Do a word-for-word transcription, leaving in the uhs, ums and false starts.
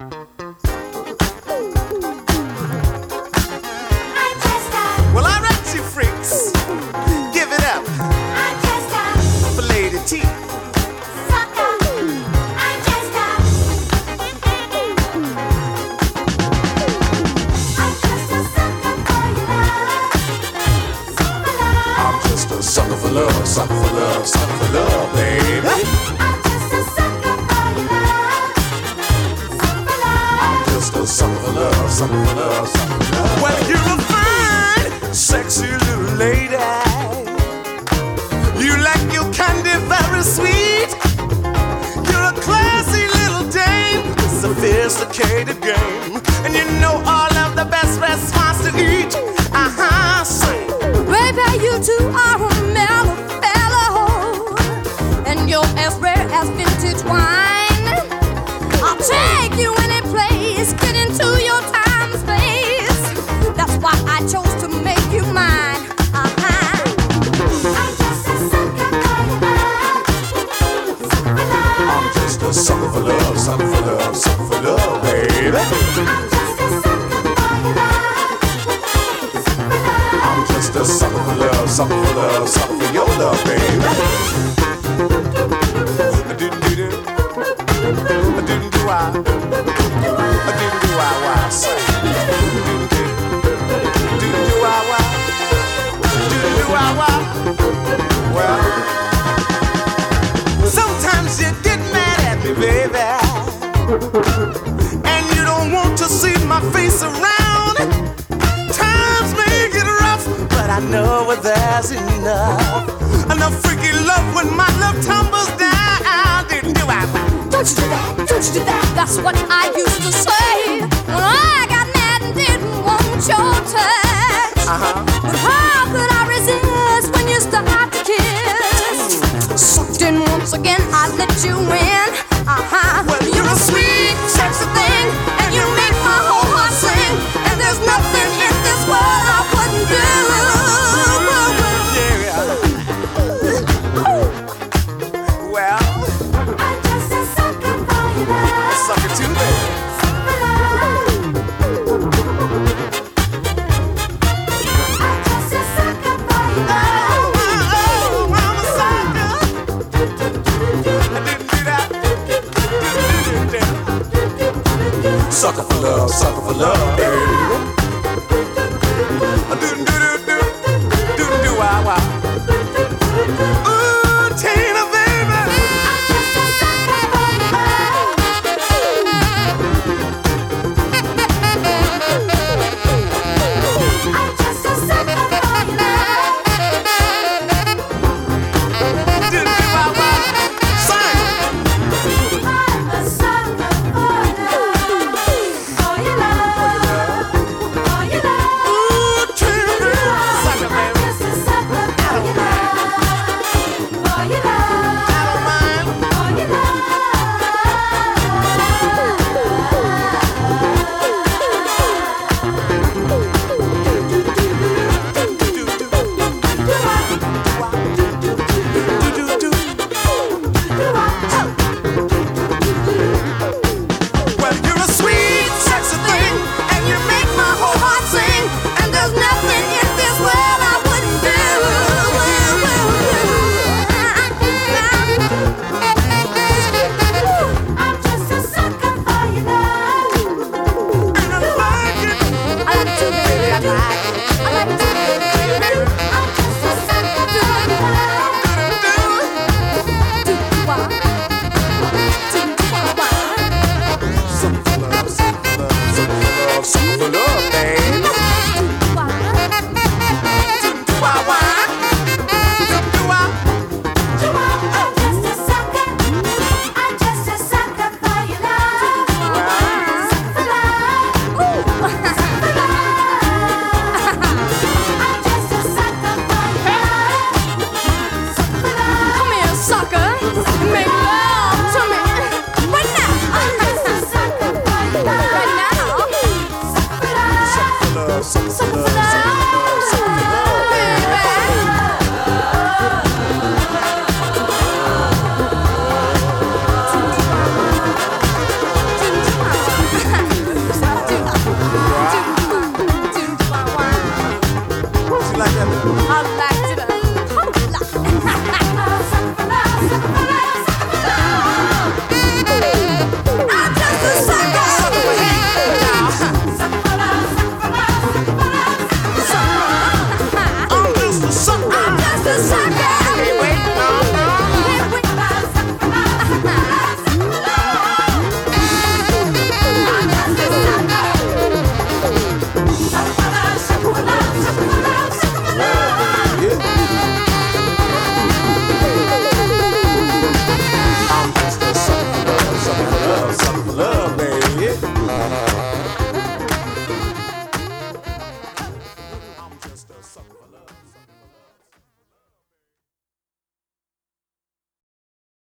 Well, all right, you freaks, give it up for Lady T. I'm just a sucker for love, sucker for love, sucker for love, baby. I'm just a sucker for love, sucker for love, sucker for love. Well, you're a fine, sexy little lady. You like your candy very sweet. You're a classy little dame, sophisticated game, and you know all of the best restaurants to eat. Uh-huh, sing. Baby, you two are a mellow fellow, and you're as rare as vintage wine. I'll take you any place, get into your time space. That's why I chose to make you mine. Uh-huh. I'm just a sucker for love. I'm just a sucker for love, sucker for love, sucker for love, baby. I'm just a sucker for love. I'm just a sucker for love, sucker for love, sucker for your love, baby. I didn't do that. I didn't do I. I didn't do I, why I say. Didn't do. Didn't do I, why. Didn't do I, why. Well, sometimes you get mad at me, baby, and you don't want to see my face around. Times may get rough, but I know there's enough. Enough freaky love when my love tumbles down. Didn't do I? Don't you do that, don't you do that. That's what I used to say when I got mad and didn't want your touch. Uh-huh. But how could I resist when you start to kiss? Sucked in once again, I let you in. Uh-huh. Well, You're a sweet, sexy thing, and you make my whole heart sing. And there's nothing in this world I wouldn't do. Well, I'm just a sucker for your love. sucker too, baby. I'm just a sucker for your love. Oh, I'm a sucker. I didn't do that. Didn't do that. Sucker for love, sucker for love, baby.